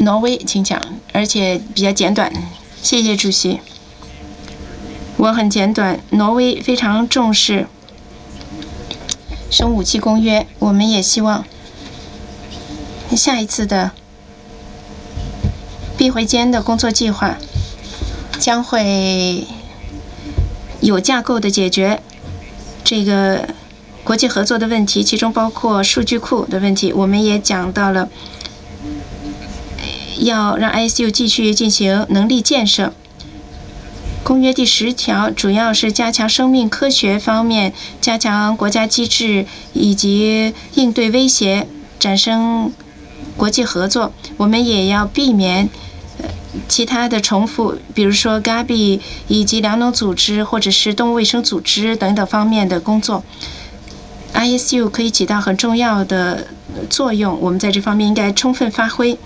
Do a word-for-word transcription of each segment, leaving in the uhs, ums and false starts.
挪威，请讲，而且比较简短。谢谢主席。我很简短。挪威非常重视生物武器公约，我们也希望下一次的闭会间的工作计划将会有架构的解决这个国际合作的问题，其中包括数据库的问题。我们也讲到了要让 I S U 继续进行能力建设。公约第十条主要是加强生命科学方面，加强国家机制以及应对威胁，产生国际合作。我们也要避免其他的重复，比如说 Gavi 以及粮农组织或者是动物卫生组织等等方面的工作。I S U 可以起到很重要的作用，我们在这方面应该充分发挥。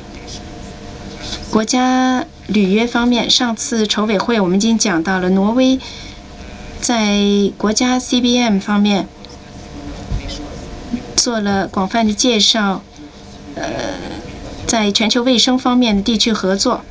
国家履约方面，上次筹委会我们已经讲到了，挪威在国家 C B M 方面做了广泛的介绍，呃，在全球卫生方面的地区合作，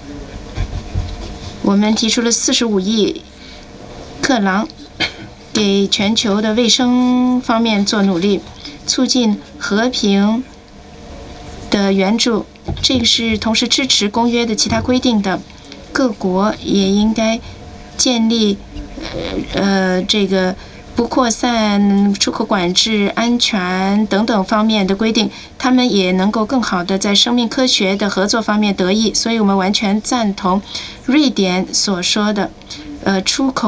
我们提出了四十五亿克朗给全球的卫生方面做努力，促进和平的援助。这个是同时支持公约的其他规定的，各国也应该建立呃呃这个不扩散、出口管制、安全等等方面的规定，他们也能够更好的在生命科学的合作方面得益。所以我们完全赞同瑞典所说的，呃出口。